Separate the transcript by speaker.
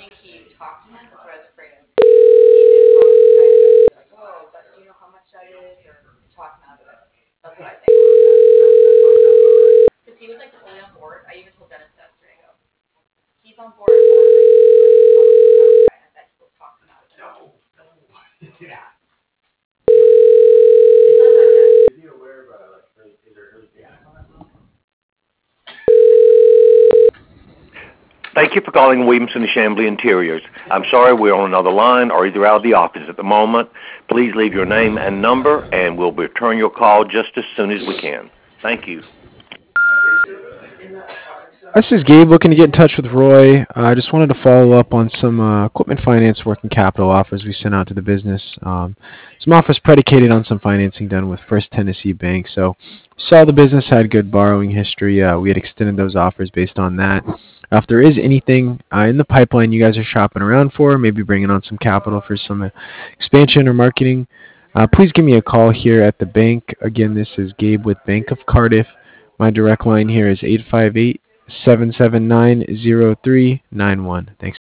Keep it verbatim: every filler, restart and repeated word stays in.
Speaker 1: Thank you for calling Williamson and Chambly Interiors. I'm sorry we're on another line or either out of the office at the moment. Please leave your name and number, and we'll return your call just as soon as we can. Thank you.
Speaker 2: This is Gabe looking to get in touch with Roy. Uh, I just wanted to follow up on some uh, equipment finance working capital offers we sent out to the business. Um, some offers predicated on some financing done with First Tennessee Bank. So saw the business had good borrowing history. Uh, we had extended those offers based on that. Uh, if there is anything uh, in the pipeline you guys are shopping around for, maybe bringing on some capital for some uh, expansion or marketing, uh, please give me a call here at the bank. Again, this is Gabe with Bank of Cardiff. My direct line here is eight five eight, seven seven nine, zero three nine one. Thanks.